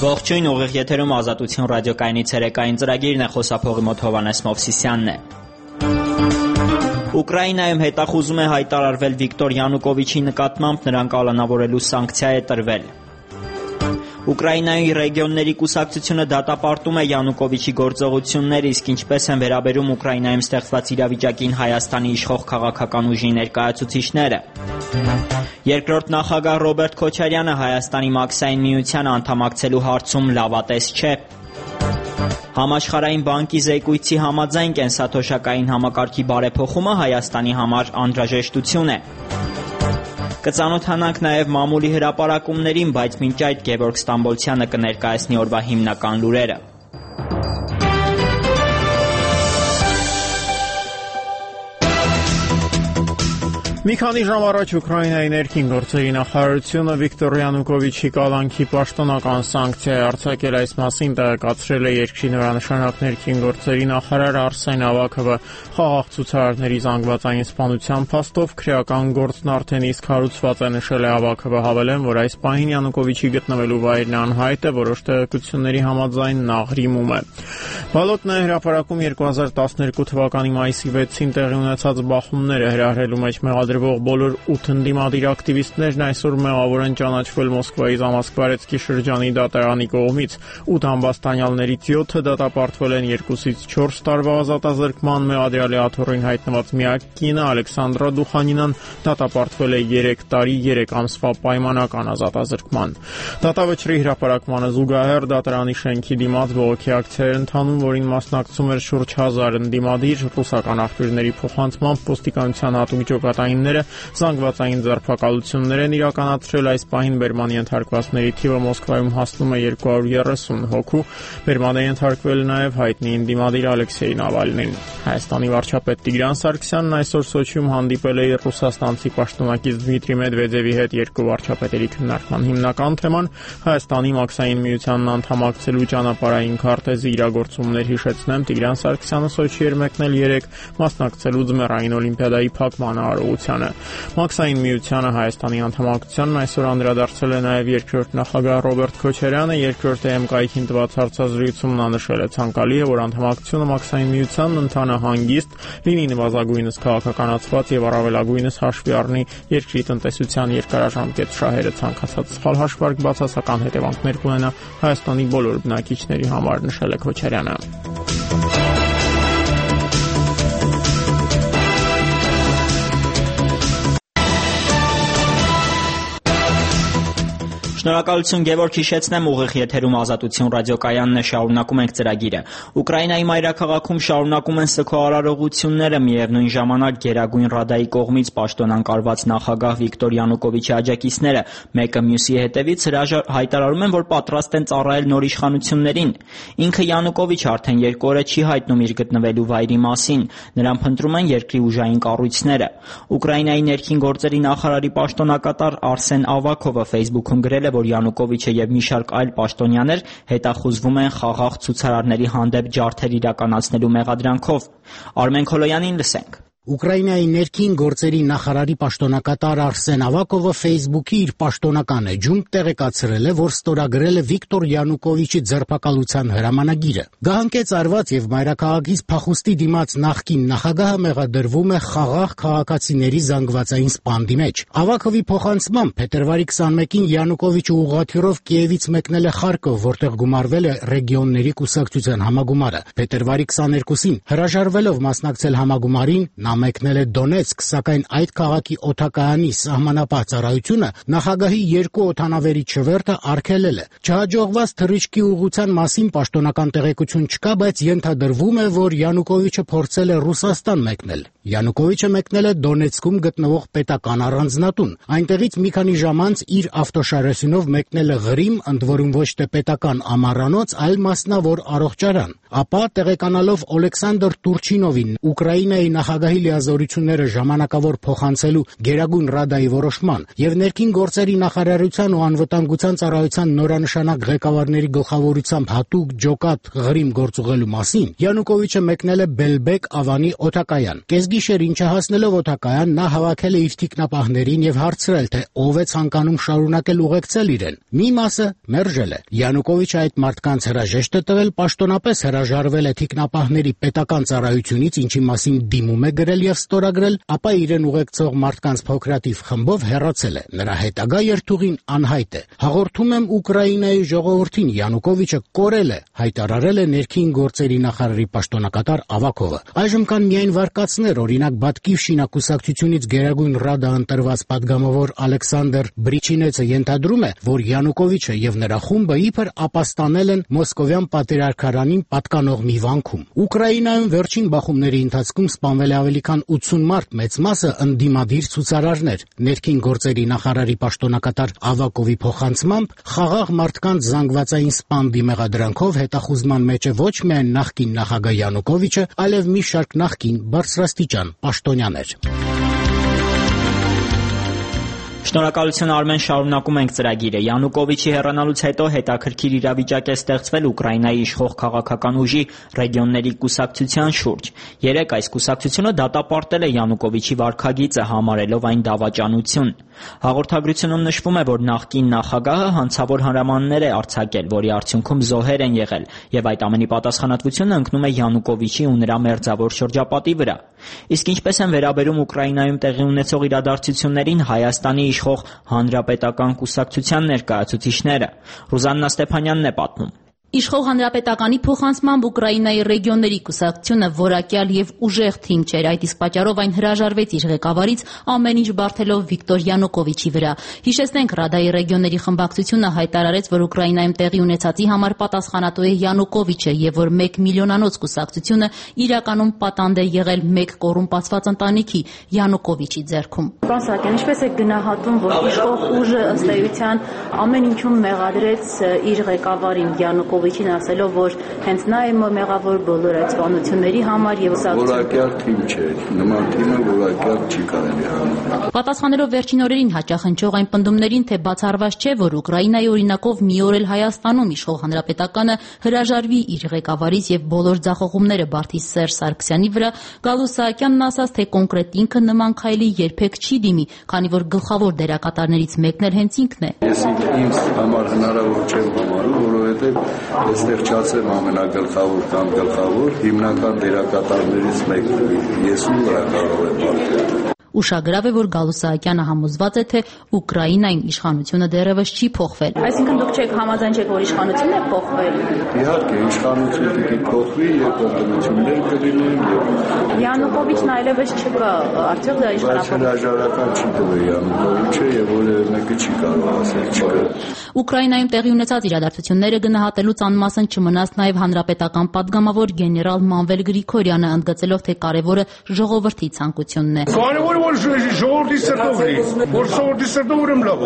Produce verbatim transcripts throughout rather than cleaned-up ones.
Ողջույն, ուղիղ եթերում Ազատություն ռադիոկայանի ցերեկային ծրագիրն է, խոսափողի մոտ Հովհաննես Մովսիսյանն է։ Ուկրաինայում հետախուզում է հայտարարվել Վիկտոր Յանուկովիչի նկատմամբ, նրան կալանավորելու սանկցիա է տրվել։ Ուկրաինայի ռեգիոնների կուսակցությունը դատապարտում է Յանուկովիչի գործողությունները, իսկ ինչպես են վերաբերում Ուկրաինայում ստեղծված իրավիճակին Հայաստանի իշխող քաղաքական ուժի ներկայացուցիչները։ Երկրորդ նախագահ Ռոբերտ Քոչարյանը Հայաստանի մաքսային միությանը անդամակցելու հարցում լավատես չէ։ Համաշխարհային բանկի զեկույցի համաձայն կենսաթոշակային համակարգի բարեփոխումը Հայաստանի համար անհրաժեշտություն է։ Կծանոթանանք նաև մամուլի հրապարակումներին, բայց մինչ այդ Գևորգ Ստամբոլցյանը կներկայացնի օրվա հիմնական լուրերը։ Մի քանի ժամ առաջ Ուկրաինայի ներքին գործերի նախարարությունը Վիկտոր Յանուկովիչի կալանքի պաշտոնական սանկցիա է արձակել, այս մասին տեղեկացրել է երկրի նորանշանակ ներքին գործերի նախարար Արսեն Ավակովը։ Խաղաղ ցուցարարների զանգվածային սպանության փաստով քրեական գործն արդեն իսկ հարուցված է, նշել է Ավակովը, հավելեն, որ այս պահին Յանուկովիչի գտնվելու վայրն անհայտ է, որոշ տեղեկությունների համաձայն նա Ղրիմում է։ Բալոտն է հրապարակում երկու հազար տասներկու թվականի մայիսի վեցին տեղի ունեցած բախումները հրահրելու մեջ մեղադրվող բոլոր ութ ընդդիմադիր ակտիվիստներն այսօր մեղավոր են ճանաչվել Մոսկվայի Զամասկվարեցկի շրջանի դատարանի կողմից։ ութ ամբաստանյալներից յոթը դատապարտվել են երկուսից չորս տարվա ազատազրկման, մեղադրյալի աթոռին հայտնված միակ կինը Ալեքսանդրա Դուխանինան դատապարտվել է երեք տարի երեք ամսվա պայմանական ազատազրկման։ Դատավճռի հրապարակմանը զուգահեռ դատարանի շենքի դիմաց բողոքի ակցիա էր ընթանում, որին մասնակցում էր շուրջ հազար ընդդիմադիր։ Ռուսական աղբյուրների փոխանցմամբ ոստիկանության հատուկ ջոկատայինները զանգվածային ձերբակալություններ են իրականացրել։ Այս պահին բերման ենթարկվածների թիվը Մոսկվայում հասնում է երկու հարյուր երեսուն հոգու։ Բերման է ենթարկվել նաև հայտնի ընդդիմադիր Ալեքսեյ Նավալնին։ Հայաստանի վարչապետ Տիգրան Սարգսյանն այսօր Սոչիում հանդիպել է ռուսաստանցի պաշտոնակից Դմիտրի Մեդվեդևի հետ։ Երկու վարչապետերի քննարկման հիմնական թեման Հայաստանի մաքսային միությանն անդամակցելու ճանապարհային քարտեզի իրագործումներ, հիշեցնեմ, Տիգրան Սարգսյանը Սոչի էր մեկնել երեկ մասնակցելու ձմեռային օլիմպիադայի փակման արարողությանը։ Մաքսային միությանը Հայաստանի անդամակցությանն այսօր անդրադարձել է նաև երկրորդ նախագահ Ռոբերտ Քոչարյանը։ Երկրորդ է կայքին տված հարցազրույցում նա նշել է, ցանկալի է, որ անդամակցությունը մաքսային միությանն ընթանա հանգիստ, լինի նվազագույնս քաղաքականացված եւ առավելագույնս հաշվի առնի երկրի տնտեսության երկարաժամկետ շահերը, ցանկացած սխալ հաշվարկ բացասական հետևանքներ կունենա Հայաստանի բոլոր բնակիչների համար, նշել է Քոչարյանը։ Շնորհակալություն Գևորգ, հիշեցնեմ, ուղիղ եթերում Ազատություն ռադիոկայանն է, շարունակում ենք ծրագիրը։ Ուկրաինայի մայրաքաղաքում շարունակում են սգո-արարողությունները, միևնույն ժամանակ Գերագույն Ռադայի կողմից պաշտոնանկարված նախագահ Վիկտոր Յանուկովիչի աջակիցները մեկը մյուսի հետևից հայտարարում են, որ պատրաստ են ծառայել նոր իշխանություններին։ Ինքը Յանուկովիչը արդեն երկու օր է չի հայտնում իր գտնվելու վայրի մասին, նրան փնտրում են երկրի ուժային կառույցները։ Ուկրաինայի ներքին գործերի նախարարի պաշտոնակատար Արսեն Ավակովը Facebook-ում գրել է, որ Յանուկովիչը եւ մի շարք այլ պաշտոնյաներ հետախուզվում են խաղաղ ցուցարարների հանդեպ ջարդեր իրականացնելու մեղադրանքով։ Արմեն Քոլոյանին լսենք։ Ուկրաինայի ներքին գործերի նախարարի պաշտոնակատար Արսեն Ավակովը Facebook-ի իր պաշտոնական էջում տեղեկացրել է, որ ստորագրել է Վիկտոր Յանուկովիչի ձերբակալության հրամանագիրը։ Գահանկեց արված եւ մայրաքաղաքից փախուստի դիմաց նախկին նախագահը մեղադրվում է խաղաղ քաղաքացիների զանգվածային սպանդի մեջ։ Ավակովի փոխանցմամբ փետրվարի քսանմեկին Յանուկովիչը ուղղաթիռով Կիևից մեկնել է Խարկով, որտեղ գումարվել է ռեգիոնների կուսակցության համագումարը։ Փետրվարի քսաներկուսին հրաժարվելով մասնակցել համագումարին նա մեկնել է Դոնեցկ, սակայն այդ քաղաքի օդակայանի սահմանապահ ծառայությունը նախագահի երկու օդանավերի չվերթը արգելել է։ Չհաջողված թռիչքի ուղղության մասին պաշտոնական տեղեկություն չկա, բայց ենթադրվում է, որ Յանուկովիչը փորձել է Ռուսաստան մեկնել։ Յանուկովիչը մեկնել է Դոնեցկում գտնվող պետական առանձնատուն։ Այնտեղից մի քանի ժամ անց իր ավտոշարեսինով մեկնել է Ղրիմ, ընդ որում ոչ թե պետական ամառանոց, այլ մասնավոր առողջարան։ Ապա տեղեկանալով Օլեքսանդր Տուրչինովին, Ուկրաինայի նախագահի լիազորությունները ժամանակավոր փոխանցելու Գերագույն Ռադայի որոշման եւ ներքին գործերի նախարարության ու անվտանգության ծառայության նորանշանակ ղեկավարների գլխավորությամբ հատուկ ջոկատ ղրիմ գործուղելու մասին Յանուկովիչը մեկնել է Բելբեկ Ավանի օդակայան։ Կեսգիշեր ինչը հասնելով օդակայան նա հավաքել է իր թիկնապահներին եւ հարցրել, թե ով է ցանկանում շարունակել ուղեկցել իրեն։ Մի մասը մերժել է։ Յանուկովիչը այդ մարդկանց հրաժեշտ է տվել, պաշտոնապես հրաժարվել է թիկնապահների պետական ծառայությունից, ինչի մասին դիմում է գրել եւ ստորագրել, ապա իրեն ուղեկցող մարդկանց փոքրաթիվ խմբով հեռացել է։ Նրա հետագա երթուղին անհայտ է։ Հաղորդում եմ Ուկրաինայի ժողովրդին, Յանուկովիչը կորել է, հայտարարել է ներքին գործերի նախարարի պաշտոնակատար Ավակովը։ Այժմ կան միայն վարկածներ, օրինակ Բատկիվշինա կուսակցությունից Գերագույն Ռադա ընտրված падգամավոր Ալեքսանդր Բրիչինեցը ենթադրում է, որ Յանուկովիչը եւ նրա խումբը իբր ապաստանել են Մոսկովյան պատրիարքարանին պատկանող մի վանքում։ Ուկրաինայում վերջին բախումների ընթացքում սպանվել է ավելի քան ութսուն մարդ, մեծ մասը ընդդիմադիր ցուցարարներ։ Ներքին գործերի նախարարի պաշտոնակատար Ավակովի փոխանցմամբ խաղաղ մարդկանց զանգվածային սպամ դիմեղադրանքով հետախուզման մեջ է ոչ միայն նախկին նախագահ Յանուկովիչը, այլև մի շարք նախկին բարձրաստիճան պաշտոնյաներ։ Շնորհակալություն Արմեն, շարունակում ենք ծրագիրը։ Յանուկովիչի հեռանալուց հետո հետաքրքիր իրավիճակ է ստեղծվել Ուկրաինայի իշխող քաղաքական ուժի ռեգիոնների կուսակցության շուրջ։ Երեկ այս կուսակցությունը դատապարտել է Յանուկովիչի վարքագիծը, համարելով այն դավաճանություն։ Հաղորդագրությունում նշվում է, որ նախկին նախագահը հանցավոր հրամաններ է արձակել, որի արդյունքում զոհեր են եղել, եւ այդ ամենի պատասխանատվությունը ընկնում է Յանուկովիչի ու նրա մերձավոր շրջապատի վրա։ Իսկ ինչպես են վերաբերում Ուկրաինայում տեղի ունեցող իրադարձություններին Հայաստանի իշխող հանրապետական կուսակցության ներկայացուցիչները։ Ռուզաննա Ստեփանյանն է պատմում։ Իշխող հանրապետականի փոխանցմամբ Ուկրաինայի ռեգիոնների կուսակցությունը որակյալ եւ ուժեղ թիմ չէր, այդ իսկ պատճառով այն հրաժարվեց իր ղեկավարից ամեն ինչ բարթելով Վիկտոր Յանուկովիչի վրա։ Հիշեցնենք, Ռադայի ռեգիոնների խմբակցությունը հայտարարեց, որ Ուկրաինայում տեղի ունեցածի համար պատասխանատու է Յանուկովիչը եւ որ մեկ միլիոնանոց կուսակցությունը իրականում պատանդ է եղել մեկ կոռումպացված ընտանիքի Յանուկովիչի ձեռքում։ Պարոն Սահակյան, ինչպես է գնահատում, որ իշխող ուժը ըստ էության ամեն ինչում մեղադրեց իր ղեկավարին Յանուկովիչին, ասելով, որ հենց նա է մեղավոր բոլոր այդ սպանությունների համար եւ որակյալ թիմ չէ, նման թիմը որակյալ չի կարելի համարել։ Պատասխանելով վերջին օրերին հաճախ հնչող այն պնդումներին, թե բացառված չէ, որ Ուկրաինայի օրինակով մի օր էլ Հայաստանում իշխող հանրապետականը հրաժարվի իր ղեկավարից եւ բոլոր ձախողումները բարթի Սերժ Սարգսյանի վրա, Գալուստ Սահակյանն ասաց, թե կոնկրետ ինքը նման քայլի երբեք չի դիմի, քանի որ գլխավոր դերակատարներից մեկն էլ հենց ինքն է։ Ես ինձ համար հնարավոր չեմ համարում, որովհետեւ այստեղ չասեմ ամենագլխավոր կամ գլխավոր հիմնական դերակատարներից մեկն է։ Ես ու նրա կարող եմ բարթել։ Ուշագրավ է, որ Գալուստ Սահակյանը համոզված է, թե Ուկրաինայում իշխանությունը դեռևս չի փոխվել։ Այսինքն դուք չեք համաձայն, չեք, որ իշխանությունն է փոխվել։ Իհարկե, իշխանությունը պիտի փոխվի եւ օգնություններ կլինեն եւ Յանուկովիչն այլևս չկա, արդյոք դա իշխանապահ հրաժարական չի տվել Յանուկովիչը եւ որևէ մեկը չի կարող ասել չկա։ Ուկրաինայում տեղի ունեցած իրադարձությունները գնահատելուց անմասն չմնաց նաեւ հանրապետական падգամավոր գեներալ Մանվել Գրիգորյանը, ընդգծելով, թե կարևորը ժողովրդի ցանկությունն է։ Որ ժողովրդի սրտով լինի, որ ժողովրդի սրտով ուրեմն լավ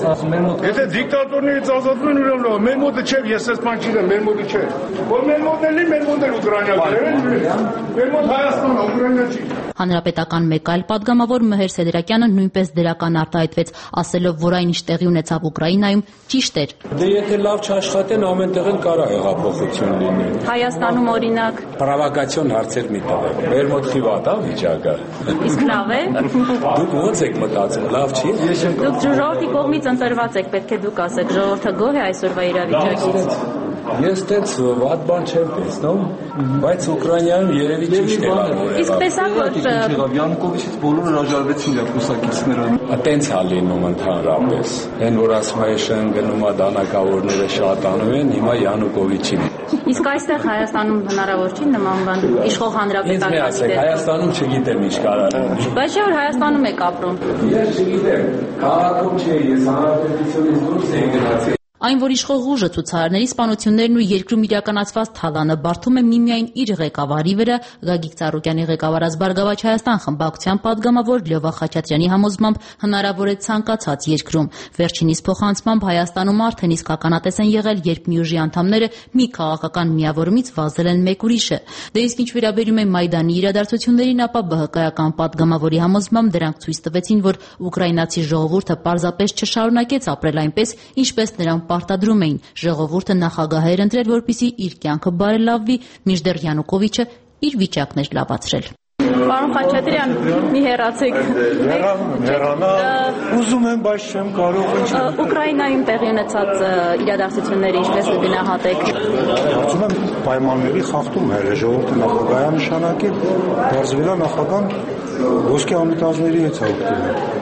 է։ Եթե դիկտատորներից ազատվում են, ուրեմն լավ է։ Մեր մոտը չէ, ես այս բան չգիտեմ, մեր մոտը չէ։ Որ մեր մոտն էլի, մեր մոտն էլ Ուկրաինա է։ Մեր մոտ Հայաստանն է, Ուկրաինա չի։ Հանրապետական մեկ այլ падգամավոր Մհեր Սեդրակյանը նույնպես դրական արտահայտվեց, ասելով, որ այն ինչ տեղի ունեցավ Ուկրաինայում ճիշտ էր։ Դե եթե լավ չաշխատեն, ամենտեղ էլ կարա հեղափոխություն լինի։ Հայաստանում օրինակ պրովոկացիոն հարցեր մի տվեք։ Մեր մոտ խիվատ է վիճակը։ Իսկ լավ է։ Դուք ո՞նց եք մտածում, լավ չի։ Դուք ժողովրդի կողմից ընտրված եք, պետք է դուք ասեք, ժողովուրդը գոհ է այսօրվա իրավիճակից։ Ես տենց վատ բան չեմ տեսնում, բայց Ուկրաինայում երևի ճիշտ է անում։ Իսկ տեսակ որ Յանուկովիչից բոլորը հրաժարվեցին իր կուսակիցները։ Տենց է լինում ընդհանրապես։ Այն որ ասում է շեն գնում է դանակավորները շատանում են, հիմա Յանուկովիչին։ Իսկ այստեղ Հայաստանում հնարավոր չի նման բան իշխող հանրապետականի դեպքում։ Հայաստանում չգիտեմ ինչ կարա լինի։ Բայց չէ որ Հայաստանում եք ապրում։ Ես չգիտեմ, քաղաքում չէ, ես հանրապետությունից դուրս եի գնացել։ Այն, որ իշխող ուժը ցուցարարների սպանություններն ու երկրում իրականացված թալանը բարդում է միմիայն իր ղեկավարի վրա, Գագիկ Ծառուկյանի ղեկավարած Բարգավաճ Հայաստան խմբակցության պատգամավոր Լյովա Խաչատրյանի համոզմամբ հնարավոր է ցանկացած երկրում։ Վերջինիս փոխանցմամբ Հայաստանում արդեն իսկ ականատես են եղել, երբ մի ուժի անդամները մի քաղաքական միավորումից վազել են մեկ ուրիշը։ Դե իսկ ինչ վերաբերում է Մայդանի իրադարձություններին, ապա ԲՀԿ-ական պատգամավորի համոզմամբ դրանք ցույց տվեցին, որ ուկրաինացի ժողովուրդը պարզապես չշարունակեց ապրել այնպես, ինչպես նրան պարտադրում էին։ Ժողովուրդը նախագահ էր ընտրել, որպեսզի իր կյանքը բարելավվի, մինչդեռ Յանուկովիչը իր վիճակն էր լավացրել։ Պարոն Խաչատրյան, մի հեռացեք։ Հեռանա, ուզում եմ, բայց չեմ կարող։ Ուկրաինայում տեղի ունեցած իրադարձությունները ինչպես կգնահատեք։ Կարծում եմ պայմանների խախտում է, ժողովուրդը նախագահ նշանակել, բարձվելա նախագահան ոսկե ամիտազների հետ հաղթել։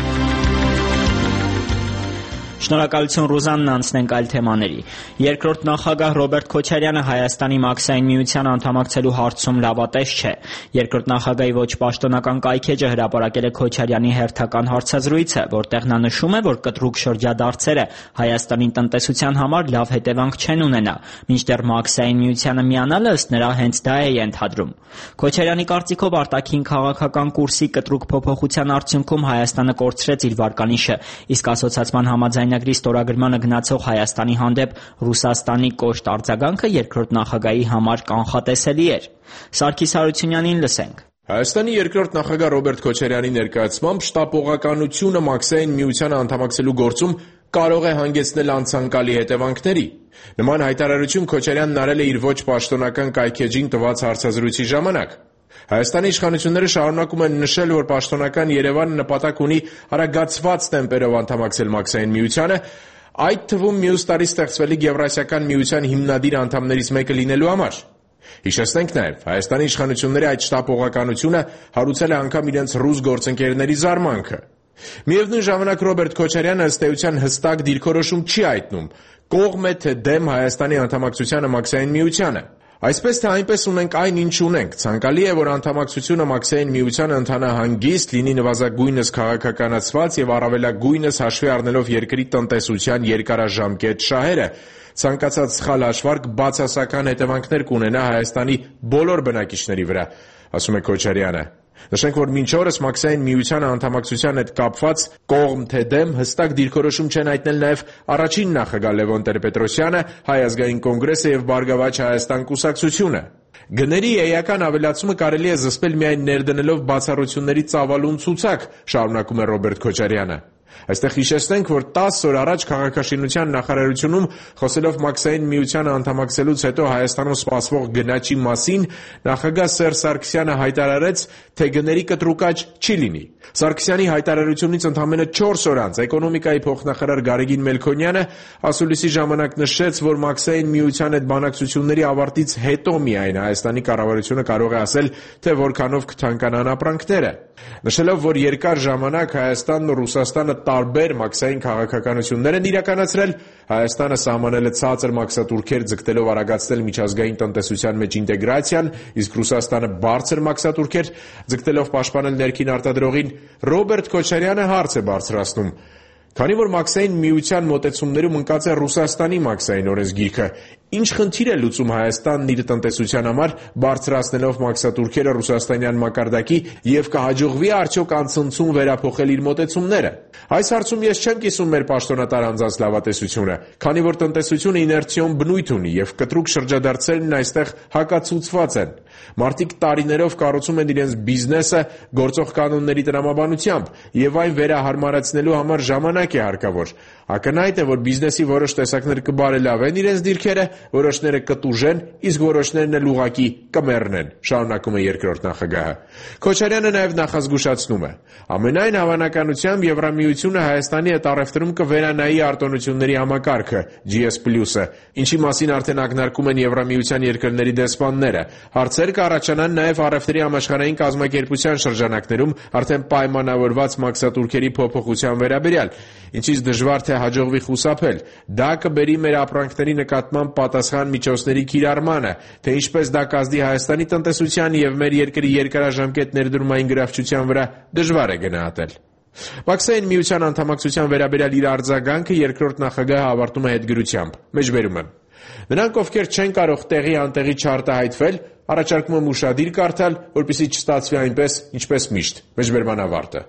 Շնորհակալություն Ռուզաննա, անցնենք այլ թեմաների։ Երկրորդ նախագահ Ռոբերտ Քոչարյանը Հայաստանի Մաքսային միության անդամակցելու հարցում լավատես չէ։ Երկրորդ նախագահի ոչ պաշտոնական կայքէջը հրապարակել է Քոչարյանի հերթական հարցազրույցը, որտեղ նա նշում է, որ կտրուկ շրջադարձերը Հայաստանի տնտեսության համար լավ հետևանք չեն ունենա, մինչդեռ Մաքսային միությանը միանալը ըստ նրա հենց դա է ենթադրում։ Քոչարյանի կարծիքով արտաքին քաղաքական կուրսի կտրուկ փոփոխության արդյունքում Հայաստանը կորցրեց իր վարկանիշը, իսկ ասոցիացման համաձայն Նագրի ստորագրմանը գնացող Հայաստանի հանդեպ Ռուսաստանի կոշտ արձագանքը երկրորդ նախագահի համար կանխատեսելի էր։ Սարգիս Հարությունյանին լսենք։ Հայաստանի երկրորդ նախագահ Ռոբերտ Քոչարյանի ներկայացմամբ շտապողականությունը Մաքսային միությանը անդամակցելու գործում կարող է հանգեցնել անցանկալի հետևանքների։ Նման հայտարարություն Քոչարյանն արել է իր ոչ պաշտոնական կայքէջին տված հարցազրույցի ժամանակ։ Հայաստանի իշխանությունները շարունակում են նշել, որ պաշտոնական Երևանը նպատակ ունի արագացված տեմպերով անդամակցել Մաքսային միությանը, այդ թվում մյուս տարի ստեղծվելիք Եվրասիական միության հիմնադիր անդամներից մեկը լինելու համար։ Հիշեցնենք նաև, Հայաստանի իշխանությունների այդ շտապողականությունը հարուցել է անգամ իրենց ռուս գործընկերների զարմանքը։ Միևնույն ժամանակ Ռոբերտ Քոչարյանը ըստ էության հստակ դիրքորոշում չի հայտնում՝ կողմ է թե դեմ Հայաստանի անդամակցությանը Մաքսային միությանը։ Այսպես թե այնպես ունենք այն, ինչ ունենք։ Ցանկալի է, որ անդամակցությունը Մաքսային միությանը ընթանա հանգիստ, լինի նվազագույնս քաղաքականացված եւ առավելագույնս հաշվի առնելով երկրի տնտեսության երկարաժամկետ շահերը։ Ցանկացած սխալ հաշվարկ բացասական հետևանքներ կունենա Հայաստանի բոլոր բնակիչների վրա, ասում է Քոչարյանը։ Նշենք, որ մինչ օրս Մաքսային միությանը անդամակցության հետ կապված կողմ թե դեմ հստակ դիրքորոշում չեն հայտնել նաև առաջին նախագահ Լևոն Տեր-Պետրոսյանը, Հայ ազգային կոնգրեսը եւ Բարգավաճ Հայաստան կուսակցությունը։ Գների էական ավելացումը կարելի է զսպել միայն ներդնելով բացառությունների ծավալուն ցուցակ, շարունակում է Ռոբերտ Քոչարյանը։ Այստեղ հիշեցնենք, որ տասը օր առաջ քաղաքաշինության նախարարությունում խոսելով Մաքսային միությանը անդամակցելուց հետո Հայաստանում սպասվող գնաճի մասին նախագահ Սերժ Սարգսյանը հայտարարեց, թե գների կտրուկ աճ չի լինի։ Սարգսյանի հայտարարությունից ընդամենը չորս օր անց էկոնոմիկայի փոխնախարար Գարեգին Մելքոնյանը ասուլիսի ժամանակ նշեց, որ Մաքսային միության հետ բանակցությունների ավարտից հետո միայն Հայաստանի կառավարությունը կարող է ասել, թե որքանով կթանկանան ապրանքները։ Նշելով, որ երկար ժամանակ Հայաստանն ու Ռուսաստանը տարբեր մաքսային քաղաքականություններ են իրականացրել, Հայաստանը սահմանել է ցածր մաքսատուրքեր ձգտելով արագացնել միջազգային տնտեսության մեջ ինտեգրացիան, իսկ Ռուսաստանը բարձր մաքսատուրքեր ձգտելով պաշտպանել ներքին արտադրողին, Ռոբերտ Քոչարյանը հարց է բարձրացնում. Քանի որ Մաքսային միության մոտեցումներում ընկած է Ռուսաստանի մաքսային օրենսգիրքը, ինչ խնդիր է լուծում Հայաստանն իր տնտեսության համար բարձրացնելով մաքսատուրքերը ռուսաստանյան մակարդակի եւ կհաջողվի արդյոք անցնցում վերափոխել իր մոտեցումները։ Այս հարցում ես չեմ կիսում մեր պաշտոնատար անձանց լավատեսությունը, քանի որ տնտեսությունը իներցիոն բնույթ ունի եւ կտրուկ շրջադարձերն այստեղ հակացուցված են։ Մարդիկ տարիներով կառուցում են իրենց բիզնեսը գործող կանոնների տրամաբանությամբ եւ այն վերահարմարացնելու համար ժամանակ է հարկավոր։ Ակնհայտ է, որ բիզնեսի որոշ տեսակներ կբարելավեն իրենց դիրքերը, որոշները կտուժեն, իսկ որոշներն էլ ուղղակի կմեռնեն, շարունակում է երկրորդ նախագահը։ Քոչարյանը նաև նախազգուշացնում է. ամենայն հավանականությամբ Եվրամիությունը Հայաստանի հետ առևտրում կվերանայի արտոնությունների համակարգը G S plus-ը, ինչի մասին արդեն ակնարկում են Եվրամիության երկրների դեսպանները։ Հարցեր կառաջանան նաև առևտրի համաշխարհային կազմակերպության շրջանակներում արդեն պայմանավորված մաքսատուրքերի փոփոխության վերաբերյալ, ինչից դժվար թե հաջողվի խուսափել։ Դա կբերի մեր ապրանքների նկատմամբ պատասխան միջոցների կիրառմանը, թե ինչպես դա կազդի Հայաստանի տնտեսության եւ մեր երկրի երկարաժամկետ ներդրումային գրավչության վրա դժվար է գնահատել։ Մաքսային միության անդամակցության վերաբերյալ իր արձագանքը երկրորդ նախագահը ավարտում է հետգրությամբ. Մեջբերում եմ. Նրանք, ովքեր չեն կարող տեղի անտեղի չարտահայտվել, առաջարկում եմ ուշադիր կարդալ, որպեսզի չստացվի այնպես, ինչպես միշտ. Մեջբերման ավարտը։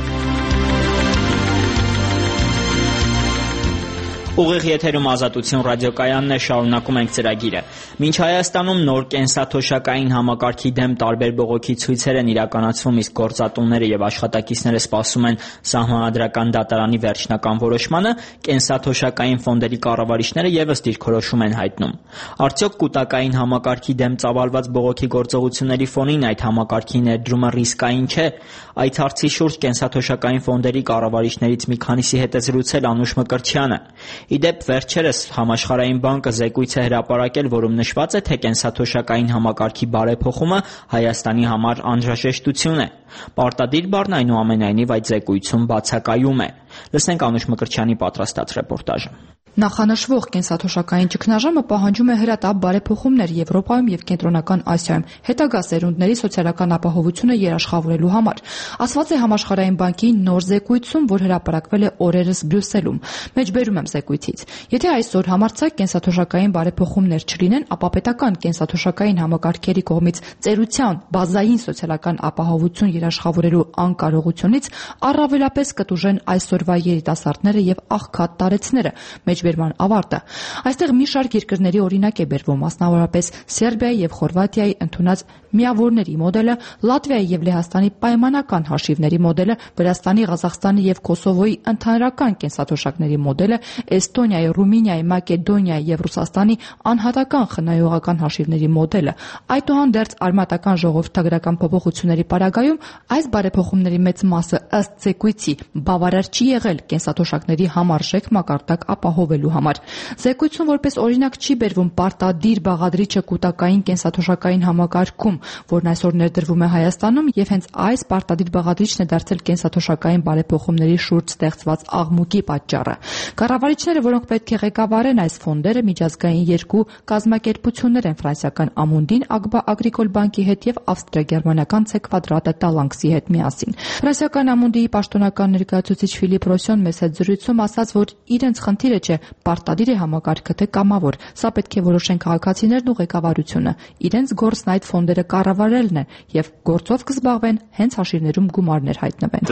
Ուղիղ եթերում Ազատություն ռադիոկայանն է, շարունակում ենք ծրագիրը։ Մինչ Հայաստանում նոր կենսաթոշակային համակարգի դեմ տարբեր բողոքի ցույցեր են իրականացվում, իսկ գործատուները եւ աշխատակիցները սպասում են Սահմանադրական դատարանի վերջնական որոշմանը, կենսաթոշակային ֆոնդերի կառավարիչները եւս դիրքորոշում են հայտնում։ Արդյոք կൂട്ടակային համակարգի դեմ ծավալված բողոքի գործողությունների ֆոնին այդ համակարգի ներդրումը ռիսկային չէ։ Այդ հարցի շուրջ կենսաթոշակային ֆոնդերի կառավարիչներից մի քանիսի հետ է զրուցել Անուշ Մկրտչյանը։ Իդեպ վերջերս Համաշխարհային բանկը զեկույց է հրապարակել, որում նշված է, թե կենսաթոշակային համակարգի բարեփոխումը Հայաստանի համար անհրաժեշտություն է։ Պարտադիր բառն այնուամենայնիվ այդ զեկույցում բացակայում է։ Լսենք Անուշ Մկրտչյանի պատրաստած ռեպորտաժը։ Նախանշվող կենսաթոշակային ճգնաժամը պահանջում է հրատապ բարեփոխումներ Եվրոպայում եւ Կենտրոնական Ասիայում հետագա սերունդների սոցիալական ապահովությունը երաշխավորելու համար, ասված է Համաշխարհային բանկի նոր զեկույցում, որ հրապարակվել է օրերս Բրյուսելում։ Մեջբերում եմ զեկույցից. Եթե այսօր համարձակ կենսաթոշակային բարեփոխումներ չլինեն, ապա պետական կենսաթոշակային համակարգերի կողմից ծերության բազային սոցիալական ապահովություն երաշխավորելու անկարողությունից առավելապես կտուժեն այսօրվա երիտասարդները եւ աղքատ տարեցները։ Մեջբերման ավարտը։ Այստեղ մի շարք երկրների օրինակ է բերվում, մասնավորապես Սերբիայի եւ Խորվաթիայի ընդունած միավորների մոդելը, Լատվիայի եւ Լեհաստանի պայմանական հաշիվների մոդելը, Վրաստանի, Ղազախստանի եւ Կոսովոյի ընդհանրական կենսաթոշակների մոդելը, Էստոնիայի, Ռումինիայի, Մակեդոնիայի եւ Ռուսաստանի անհատական խնայողական հաշիվների մոդելը։ Այդուհանդերձ արմատական ժողովրդագրական փոփոխությունների պարագայում այս բարեփոխումների մեծ մասը ըստ զեկույցի բավարար չի եղել կենսաթոշակների համարժեք մակարդակ ապահովելու համար։ Զեկույցում որպես օրինակ չի բերվում պարտադիր բաղադրիչը կൂട്ടակային կենսաթոշակային համակարգում, որն այսօր ներդրվում է Հայաստանում, եւ հենց այս պարտադիր բաղադրիչն է դարձել կենսաթոշակային բարեփոխումների շուրջ ստեղծված աղմուկի պատճառը։ Կառավարիչները, որոնք պետք է ղեկավարեն այս ֆոնդերը, միջազգային երկու կազմակերպություններ են՝ ֆրանսիական Ամունդին, Ագբա Ագրիկոլ բանկի հետ եւ ավստրիա-գերմանական C Quadrate Talanxի հետ միասին։ Ֆրանսիական Ամունդիի պաշտոնական ներկայացուցիչ Ֆիլիպ Ռոսյոն մեծ հետ զրույցում ասաց, որ իրենց խնդիրը չէ, պարտադիր է համակարգը թե կամավոր, սա պետք է որոշեն քաղաքացիներն ու ղեկավարությունը։ Իրենց գործն այդ ֆոնդերը կառավարելն է եւ գործով կզբաղվեն հենց հաշիվներում գումարներ հայտնվեն։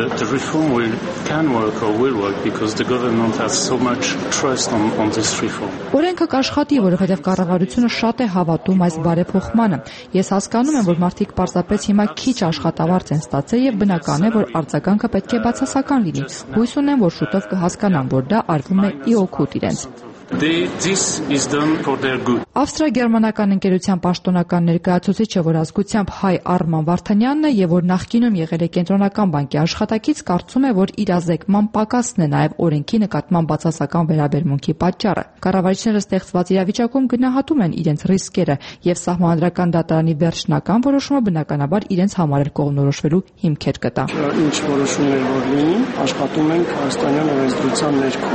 Օրենքը կաշխատի, որովհետեւ կառավարությունը շատ է հավատում այս բարեփոխմանը։ Ես հասկանում եմ, որ մարդիկ պարզապես հիմա քիչ աշխատավարձ են ստացել եւ բնական է, որ արձագանքը պետք է բացասական լինի։ Հույս ունեմ, որ շուտով կհասկանան, որ դա արվում է ի օգուտ իրենց։ Ավստրիա-գերմանական ընկերության պաշտոնական ներկայացուցիչը, որ ազգությամբ հայ Արման Վարդանյանն է եւ որ նախկինում եղել է կենտրոնական բանկի աշխատակից, կարծում է, որ իրազեկման պակասն է նաեւ օրենքի նկատմամբ բացասական վերաբերմունքի պատճառը։ Կառավարիչները ստեղծված իրավիճակում գնահատում են իրենց ռիսկերը եւ Սահմանադրական դատարանի վերջնական որոշումը բնականաբար իրենց համար էլ կողմնորոշվելու հիմքեր կտա։ Ինչ որոշումներ որ լինի, աշխատում ենք հայաստանյան օրենսդրության ներքո։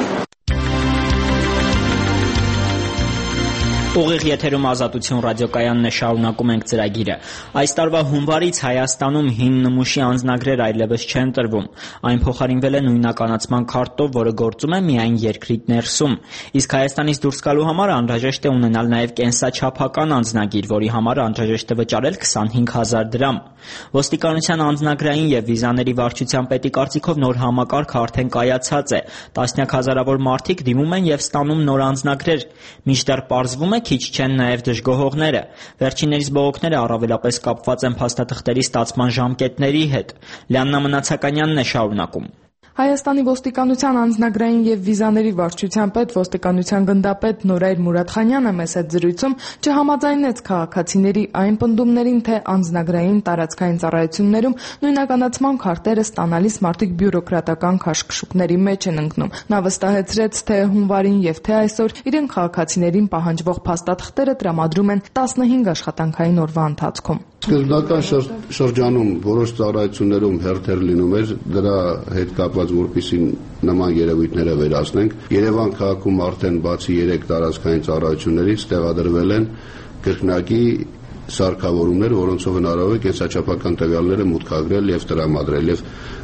Ուղիղ եթերում Ազատություն ռադիոկայանն է, շարունակում ենք ծրագիրը։ Այս տարվա հունվարից Հայաստանում հին նմուշի անձնագրեր այլևս չեն տրվում։ Այն փոխարինվել է նույնականացման քարտով, որը գործում է միայն երկրի ներսում։ Իսկ Հայաստանից դուրս գալու համար անհրաժեշտ է ունենալ նաև կենսաչափական անձնագիր, որի համար անհրաժեշտ է վճարել քսանհինգ հազար դրամ։ Ոստիկանության անձնագրային եւ վիզաների վարչության պետի կարծիքով նոր համակարգը արդեն կայացած է։ Տասնյակ հազարավոր մարդիկ դիմում են եւ ստանում նոր անձնագրեր։ Մինչդեռ պարզվում է քիչ չեն նաև դժգոհողները։ Վերջիններիս բողոքները առավելապես կապված են փաստաթղթերի ստացման ժամկետների հետ։ Լիաննա Մնացականյանն է շարունակում։ Հայաստանի ոստիկանության անձնագրային եւ վիզաների վարչության պետ ոստիկանության գնդապետ Նորայր Մուրադխանյանը մեծ հետ զրույցում չհամաձայնեց քաղաքացիների այն պնդումներին, թե անձնագրային տարածքային ծառայություններում նույնականացման քարտերը ստանալիս մարդիկ բյուրոկրատական քաշքշուկների մեջ են ընկնում։ Նա վստահեցրեց, թե հունվարին եւ թե այսօր իրեն քաղաքացիներին պահանջվող փաստաթղթերը տրամադրում են տասնհինգ աշխատանքային օրվա ընթացքում։ Սկզբնական շրջանում որոշ ծառայություններում հերթեր լինում էր, դրա հետ կապված որպեսզի նման երևույթները վերացնենք։ Երևան քաղաքում արդեն բացի երեք տարածքային ծառայություններից տեղադրվել են կրկնակի սարքավորումներ, որոնցով հնարավոր է կենսաչափական տվյալները մուտքագրել եւ տրամադրել, եւ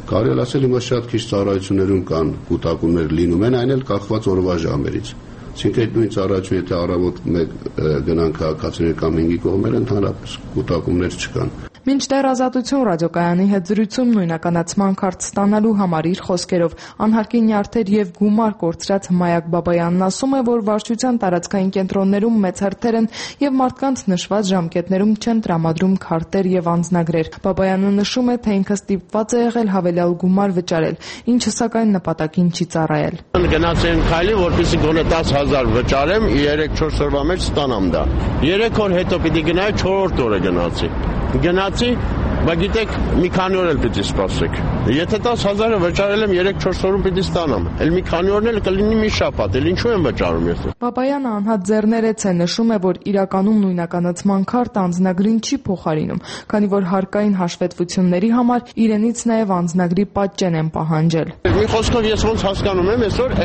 Կարելի ասել հիմա շատ քիչ ծառայություններում կան կուտակումներ լինում են, այն էլ կախված օրվա ժամերից։ Այսինքն նույն ծառայություն, եթե առավոտ մեկ գնան քաղաքացիներ կամ հինգի կողմեր, ընդհանրապես կուտակումներ չկան։ Մինչդեռ Ազատություն ռադիոկայանի հետ զրույցում նույնականացման քարտ ստանալու համար իր խոսքերով անհարկի նյարդեր եւ գումար կորցրած Հմայակ Բաբայանն ասում է, որ վարչության տարածքային կենտրոններում մեծ հերթեր են եւ մարդկանց նշված ժամկետներում չեն տրամադրում քարտեր եւ անձնագրեր։ Բաբայանը նշում է, թե ինքը ստիպված է եղել հավելյալ գումար վճարել, ինչը սակայն նպատակին չի ծառայել։ Գնացին քայլի, որպեսզի գոնե դաս հազար վճարեմ, երեք-չորս օրվա մեջ ստանամ դա։ երեք օր հետո պիտի գնայի, չորրորդ օրը գնացի։ Գնացի, բայց գիտեք, մի քանի օր էլ պիտի սպասեք։ Եթե դաս հազարը վճարել եմ երեք-չորս օրում պիտի ստանամ, էլ մի քանի օրն էլ կլինի մի շաբաթ, էլ ինչու եմ վճարում ես։ Բաբայանը անհատ ձեռներեց է նշում է, որ իրականում նույնականացման քարտը անձնագրին չի փոխարինում, քանի որ հարկային հաշվետվությունների համար իրենից նաև անձնագրի պատճեն են պահանջել։ Մի խոսքով ես ոնց հասկանում եմ, այսօր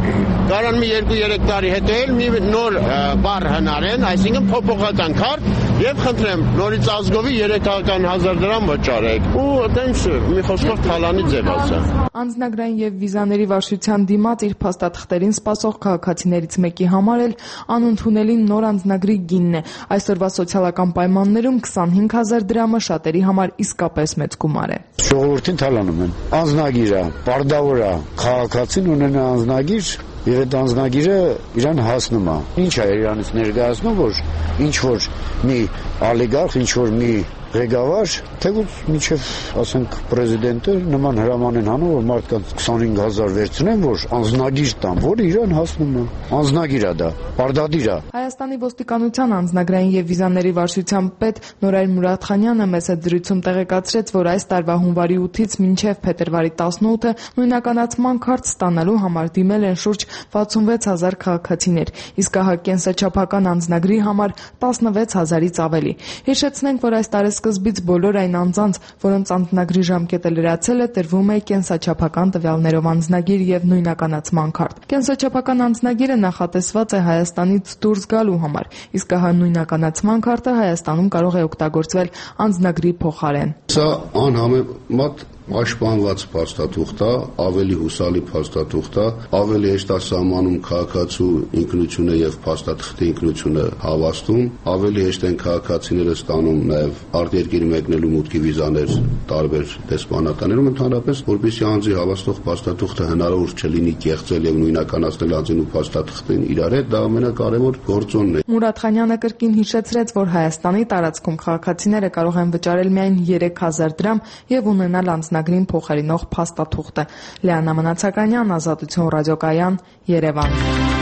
կարան մի երկու-երեք տարի հետո էլ մի նոր բառ հնարեն, այսինքն փոփոխական քարտ, եւ խնդրեմ նորից ազգովի երեք հազար դրամ վճարեք։ Ու այտենց մի խոսքով թալանի ձև ասա։ Անձնագրային եւ վիզաների վարչության դիմաց իր փաստաթղթերին սպասող քաղաքացիներից մեկի համար էլ անընդունելի նոր անձնագրի գինն է։ Այսօրվա սոցիալական պայմաններում քսանհինգ հազար դրամը շատերի համար իսկապես մեծ գումար է։ Ժողովրդին թալանում են։ Անձնագիրը, պարտավոր է քաղաքացին ունենա անձնագիր եւ այդ անձնագիրը իրան հասնում է։ Ինչ է իրանից ներկայացնում, որ ինչ որ մի օլիգարխ, ինչ որ մի ղեկավար, թեկուզ մինչև ասենք պրեզիդենտը նման հրաման են անում, որ մարդկանց քսանհինգ հազար վերցնեն, որ անձնագիր տան, որը իրան հասնում է։ Անձնագիր է դա, պարտադիր է։ Հայաստանի ոստիկանության անձնագրային եւ վիզաների վարչության պետ Նորայր Մուրադխանյանը մեծ զրույցում տեղեկացրեց, որ այս տարվա հունվարի ութից մինչև փետրվարի տասնութը նույնականացման քարտ ստանալու համար դիմել են շուրջ վաթսունվեց հազար քաղաքացիներ, իսկ ահա կենսաչափական անձնագրի համար տասնվեց հազարից ավելի։ Հիշեցնենք, որ այս տարեսկզբից բոլոր այն անձանց, որոնց անձնագրի ժամկետը լրացել է, տրվում է կենսաչափական տվյալներով անձնագիր եւ նույնականացման քարտ։ Կենսաչափական անձնագիրը նախատեսված է Հայաստանից դուրս գալու համար, իսկ ահա նույնականացման քարտը Հայաստանում կարող է օգտագործվել անձնագրի փոխարեն։ Սա անհամեմատ պաշտպանված փաստաթուղթ է, ավելի հուսալի փաստաթուղթ է, ավելի հեշտ է սահմանում քաղաքացու ինքնությունը եւ փաստաթղթի ինքնությունը հավաստում, ավելի հեշտ են քաղաքացիները ստանում նաեւ արտերկիր մեկնելու մուտքի վիզաներ տարբեր դեսպանատաներում, ընդհանրապես որպեսզի անձի հավաստող փաստաթուղթը հնարավոր չլինի կեղծել եւ նույնականացնել անձին ու փաստաթղթին իրար հետ, դա ամենակարևոր գործոնն է։ Մուրադխանյանը կրկին հիշեցրեց, որ Հայաստանի տարածքում քաղաքացիները կարող են վճարել միայն երեք հազար դրամ եւ ունենալ անձնագրին փոխարինող փաստաթուղթը։ Լիանա Մնացականյան, Ազատություն ռադիոկայան, Երևան։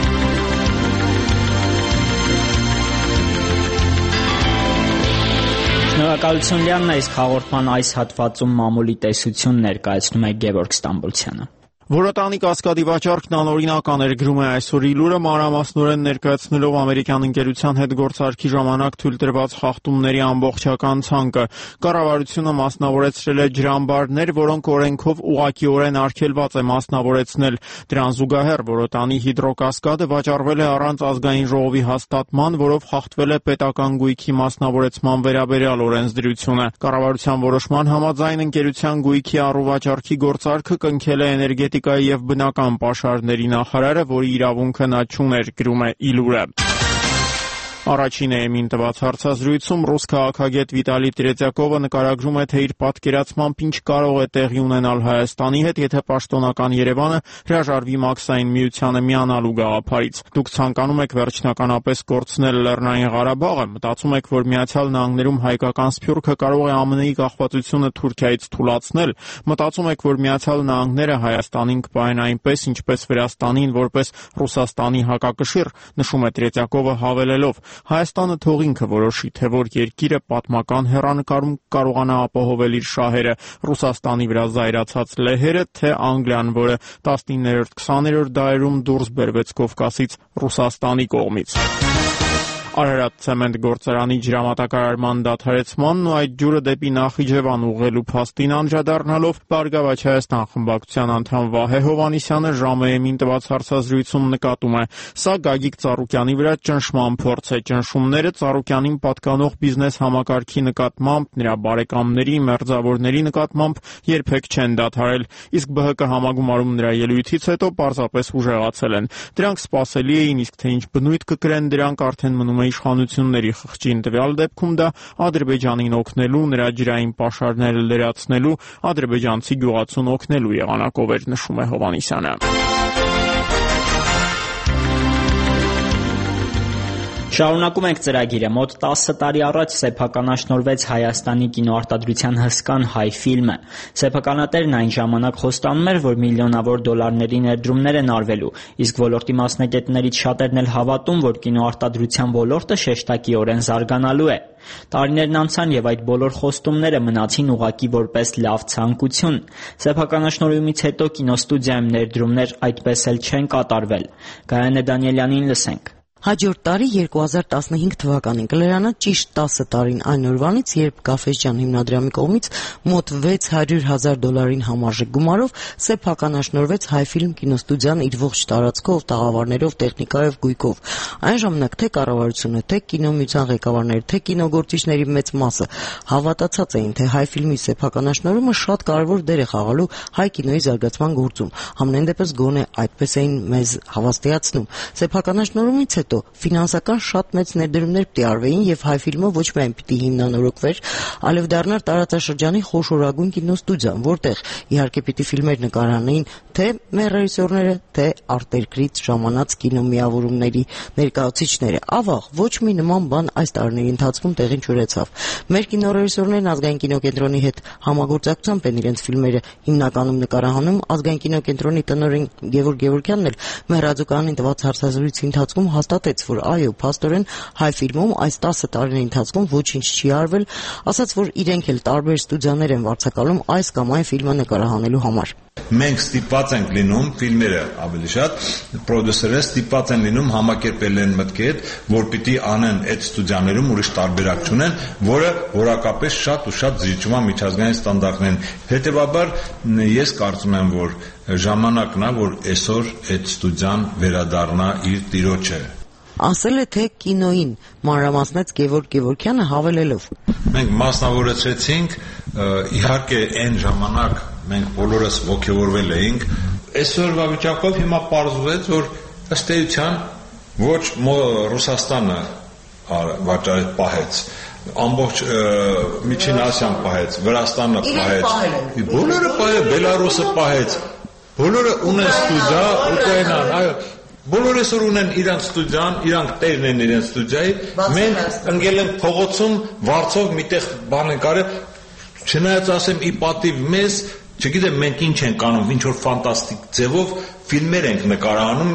Շնորհակալություն Լիաննա, իսկ հաղորդման այս հատվածում մամուլի տեսություն ներկայացնում է Գևորգ Ստամբոլցյանը։ Որոտանի կասկադի վաճառքն անօրինական էր, գրում է այսօր Իլուրը, մանրամասնորեն ներկայացնելով ամերիկյան ընկերության հետ գործարքի ժամանակ թույլ տրված խախտումների ամբողջական ցանկը։ Կառավարությունը մասնավորեցրել է ջրամբարներ, որոնք օրենքով ուղղակիորեն արգելված է մասնավորեցնել։ Դրան զուգահեռ Որոտանի հիդրոկասկադը վաճառվել է առանց ազգային ժողովի հաստատման, որով խախտվել է պետական գույքի մասնավորեցման վերաբերյալ օրենսդրությունը։ Կառավարության որոշման համաձայն ընկերության գույքի առուվաճառքի գործարքը կնքել է էներգետիկայի եւ բնական պաշարների նախարարը, որի իրավունքը նա չուներ, գրում է Իլուրը։ Առաջին էմին տված հարցազրույցում ռուս քաղաքագետ Վիտալի Տրետյակովը նկարագրում է, թե իր պատկերացմամբ ինչ կարող է տեղի ունենալ Հայաստանի հետ, եթե պաշտոնական Երևանը հրաժարվի Մաքսային միությանը միանալու գաղափարից։ Դուք ցանկանում եք վերջնականապես կորցնել Լեռնային Ղարաբաղը, մտածում եք, որ Միացյալ Նահանգներում հայկական սփյուռքը կարող է ԱՄՆ-ի կախվածությունը Թուրքիայից թուլացնել, մտածում եք, որ Միացյալ Նահանգները Հայաստանին կպահեն այնպես, ինչպես Վրաստանին, որպես Ռուսաստանի հակակշիռ, նշում է Տրետյակովը հավելելով. Հայաստանը թող ինքը որոշի, թե որ երկիրը պատմական հեռանկարում կարողանա ապահովել իր շահերը, Ռուսաստանի վրա զայրացած լեհերը, թե Անգլիան, որը տասնիններորդ քսաներորդ դարերում դուրս բերվեց Կովկասից Ռուսաստանի կողմից։ Արարատ ցեմենտ գործարանի ջրամատակարարման դադարեցմանն ու այդ ջուրը դեպի Նախիջևան ուղղելու փաստին անդրադառնալով Բարգավաճ Հայաստան խմբակցության անդամ Վահե Հովհաննիսյանը ժամը-ին տված հարցազրույցում նկատում է. Սա Գագիկ Ծառուկյանի վրա ճնշման փորձ է. Ճնշումները Ծառուկյանին պատկանող բիզնես համակարգի նկատմամբ, նրա բարեկամների, մերձավորների նկատմամբ երբեք չեն դադարել, իսկ Բ Հ Կ համագումարում նրա ելույթից հետո պարզապես ուժեղացել են. Դրանք սպասելի էին, իսկ թե ինչ բնույթ կկրեն, դրանք արդեն մնում է իշխանությունների խղճին, տվյալ դեպքում դա Ադրբեջանին օգնելու, նրա ջրային պաշարները լրացնելու, ադրբեջանցի գյուղացուն օգնելու եղանակով էր, նշում է Հովհաննիսյանը։ Շարունակում ենք ծրագիրը։ Մոտ տասը տարի առաջ սեփականաշնորհվեց Հայաստանի կինոարտադրության հսկան հայ ֆիլմը։ Սեփականատերն այն ժամանակ խոստանում էր, որ միլիոնավոր դոլարների ներդրումներ են արվելու, իսկ ոլորտի մասնագետներից շատերն էլ հավատում, որ կինոարտադրության ոլորտը շեշտակիորեն զարգանալու է։ Տարիներն անցան եւ այդ բոլոր խոստումները մնացին ուղղակի որպես լավ ցանկություն։ Սեփականաշնորհումից հետո կինոստուդիայում ներդրումներ այդպես էլ չեն կատարվել։ Գայանե Դանիելյանին լսենք։ Հաջորդ տարի երկու հազար տասնհինգ թվականին կլրանա ճիշտ տասը տարին այն օրվանից, երբ Գաֆէսճան հիմնադրամի կողմից մոտ վեց հարյուր հազար դոլարին համարժեք գումարով սեփականաշնորհվեց Հայֆիլմ կինոստուդիան իր ողջ տարածքով, տաղավարներով, տեխնիկայով, գույքով։ Այն ժամանակ թե կառավարությունը, թե կինոմիության ղեկավարները, թե կինոգործիչների մեծ մասը հավատացած էին, թե Հայֆիլմի սեփականաշնորհումը շատ կարևոր դեր է խաղալու հայ կինոյի զարգացման գործում։ Համենայն դեպս գոնե այդպես էին մեզ հավաստիացնում։ Սեփականաշնորհումից հետո ֆինանսական շատ մեծ ներդրումներ պիտի արվեին եւ Հայֆիլմը ոչ միայն պիտի հիմնանորոգվեր, այլև դառնար տարածաշրջանի խոշորագույն կինոստուդիա, որտեղ իհարկե պիտի ֆիլմեր նկարանեին թե մեր ռեժիսորները, թե արտերկրից ժամանած կինոմիավորումների ներկայացուցիչները։ Ավաղ ոչ մի նման բան այս տարիների ընթացքում տեղի չունեցավ։ Մեր կինոռեժիսորներն Ազգային կինոկենտրոնի հետ համագործակցությամբ են իրենց ֆիլմերը հիմնականում նկարահանում։ Ազգային կինոկենտրոնի տնօրեն Գևորգ Գևորգյանն էլ մեր ռադիոկայանին տված հարցազրույցի ընթացքում հաստատեց, որ այո, փաստորեն Հայֆիլմում այս տասը տարիների ընթացքում ոչինչ չի արվել, ասաց, որ իրենք էլ տարբեր ստուդիաներ են վարձակալում այս կամ այն ֆիլմը նկարահանելու համար։ Մենք ստիպված ենք լինում ֆիլմերը ավելի շատ պրոդյուսերները ստիպված են լինում համակերպել են մտքեր, որ պիտի անեն այդ ստուդիաներում ուրիշ տարբերակ չունեն, որը որակապես շատ ու շատ զիջում է միջազգային ստանդարտներին։ Հետևաբար ես կարծում եմ, որ ժամանակն է, որ այսօր այդ ստուդիան վերադառնա իր տիրոջը։ Ասել է, թե կինոին մանրամասնեց Գևորգ Գևորգյանը հավելելով. Մենք մասնավորեցրեցինք, իհարկե այն ժամանակ մենք բոլորս ողջորվել էինք, այսօրվա վիճակով հիմա պարզվեց, որ ըստ էության ոչ Ռուսաստանը վաճառեց պահեց, ամբողջ Միջին Ասիան պահեց, Վրաստանը պահեց, բոլորը պահեց, Բելարուսը պահեց, բոլորը ունեն ստուդիա, Ուկրաինան, այո, բոլորը այսօր ունեն իրանց ստուդիան, իրանք տերն են իրենց ստուդիայի, մենք ընկել ենք փողոցում, վարձով միտեղ բան ենք արել, չնայած ասեմ ի պատիվ մեզ, չգիտեմ մենք ինչ ենք անում, ինչ որ ֆանտաստիկ ձևով ֆիլմեր ենք նկարահանում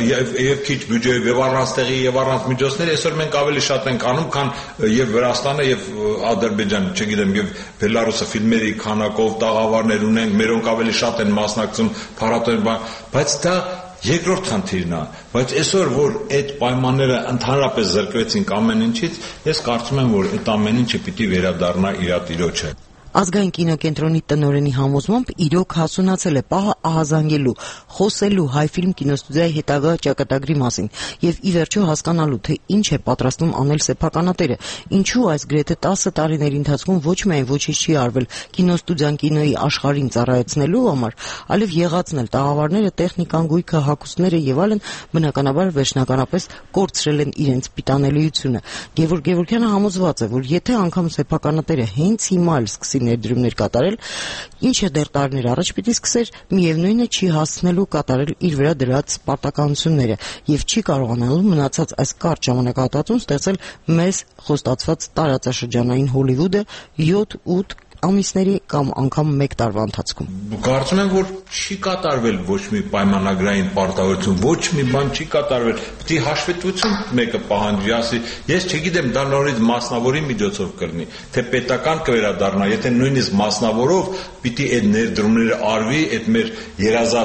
եւ քիչ բյուջեով եւ առանց տեղի եւ առանց միջոցների, այսօր մենք ավելի շատ ենք անում, քան եւ Վրաստանը եւ Ադրբեջանը, չգիտեմ, եւ Բելարուսը ֆիլմերի քանակով տաղավարներ ունենք, մերոնք ավելի շատ են մասնակցում փառատոնի, բայց դա երկրորդ խնդիրն է, բայց այսօր որ այդ պայմանները ընդհանրապես զրկվեցին ամեն ինչից, ես կարծում եմ, որ այդ ամեն ինչը պիտի վերադառնա իր տիրոջը։ Ազգային կինոկենտրոնի տնօրենի համոզմամբ իրոք հասունացել է պահը ահազանգելու, խոսելու Հայֆիլմ կինոստուդիայի հետագա ճակատագրի մասին եւ ի վերջո հասկանալու, թե ինչ է պատրաստվում անել սեփականատերը, ինչու այս գրեթե տասը տարիների ընթացքում ոչ միայն ոչինչ չի արվել կինոստուդիան կինոյի աշխարհին ծառայեցնելու համար, այլև եղածնել տաղավարները, տեխնիկան, գույքը, հագուստները եւ այլն բնականաբար վերջնականապես կորցրել են իրենց պիտանելիությունը։ Գևորգ Գևորգյանը համոզված է, որ եթե անգամ սեփականատերը հենց հիմա էլ սկսի ներդրումներ կատարել, ինչը դեռ տարիներ առաջ պիտի սկսեր, միևնույնը չի հասցնելու կատարել իր վրա դրած պարտականությունները եւ չի կարողանալու մնացած այս կարճ ժամանակահատվածում ստեղծել մեզ խոստացված տարածաշրջանային Հոլիվուդը յոթ-ութ ամիսների կամ անգամ մեկ տարվա ընթացքում։ Կարծում եմ, որ չի կատարվել ոչ մի պայմանագրային պարտավորություն, ոչ մի բան չի կատարվել։ Պիտի հաշվետվություն մեկը պահանջի, ասի, ես չգիտեմ, դա նորից մասնավորի միջոցով կլինի, թե պետական կվերադառնա, եթե նույնիսկ մասնավորով պիտի այդ ներդրումները արվի, այդ մեր երազած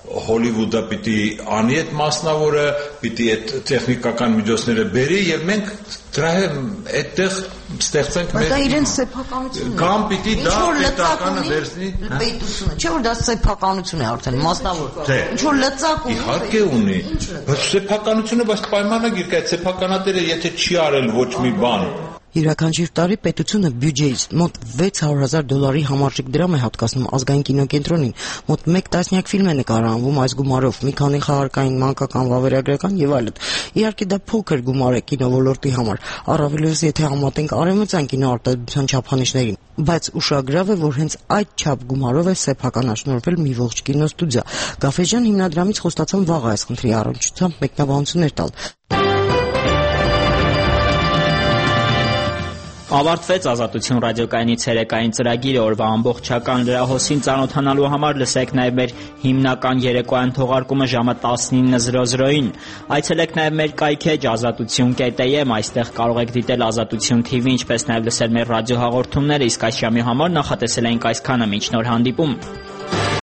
Հոլիվուդը պիտի անի այդ մասնավորը, պիտի այդ տեխնիկական միջոցները բերի եւ մենք դրա այդտեղ ստեղծենք մեր դա իրենց սեփականությունն է կամ պիտի դա պետականը վերցնի պետությունը չէ որ դա սեփականություն է արդեն մասնավոր ինչ որ լծակ ունի իհարկե ունի բայց սեփականությունը բայց պայմանագիր կա այդ սեփականատերը եթե չի արել ոչ մի բան Յուրաքանչյուր տարի պետությունը բյուջեից մոտ վեց հարյուր հազար դոլարի համարժեք դրամ է հատկացնում ազգային կինոկենտրոնին, մոտ մեկ տասնյակ ֆիլմ է նկարահանվում այս գումարով, մի քանի խաղարկային, մանկական, վավերագրական եւ այլն։ Իհարկե դա փոքր գումար է կինոլորտի համար, առավելևս եթե համատենք արևմտյան կինոարտադրության չափանիշներին, բայց ուշագրավ է, որ հենց այդ չափ գումարով է սեփականաշնորհվել մի ողջ կինոստուդիա։ Գաֆեջյան հիմնադրամից խոստացան վաղ այս խնդրի առնչությամբ մեկնաբանություններ տալ։ Ավարտվեց Ազատություն ռադիոկայանի ցերեկային ծրագիրը օրվա ամբողջական լրահոսին ծանոթանալու համար լսեք նաև մեր հիմնական երեկոյան թողարկումը ժամը տասնինը զրո զրոին Այցելեք նաև մեր կայքեջ ազատություն կետ է եմ այստեղ կարող եք դիտել Ազատություն թի վի ինչպես նաև լսել մեր ռադիոհաղորդումները իսկ այս ժամի համար նախատեսել էինք այսքանը մինչ նոր հանդիպում